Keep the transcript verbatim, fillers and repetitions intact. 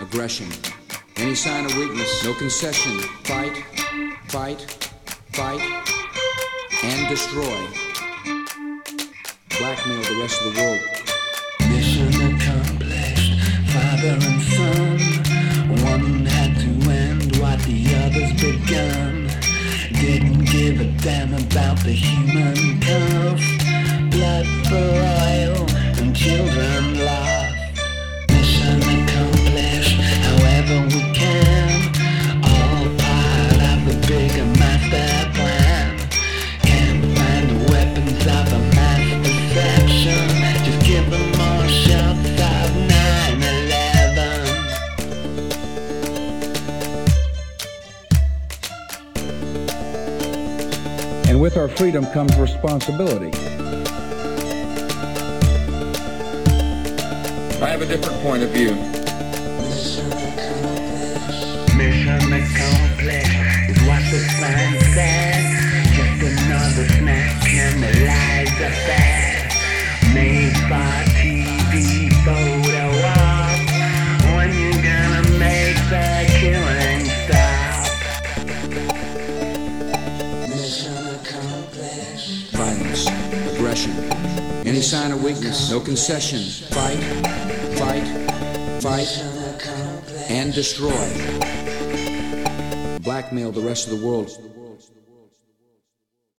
aggression. Any sign of weakness, no concession. Fight, fight, fight, and destroy. Blackmail the rest of the world. Mission accomplished, father and son. One had to end what the other's begun. Didn't give a damn about the human cost. Blood for oil and children lost. Mission accomplished, however we can. All part of the bigger master plan. Can't find the weapons of a mass deception. Just give them more shots of nine eleven. And with our freedom comes responsibility. I have a different point of view. Mission accomplished. Mission accomplished is what the sign said. Just another snack in the lives of that. Made for T V photo op. When you gonna make the killing stop? Mission accomplished. Violence, aggression. Any sign of weakness, no concession. Fight, fight, fight, and destroy. Blackmail the rest of the world.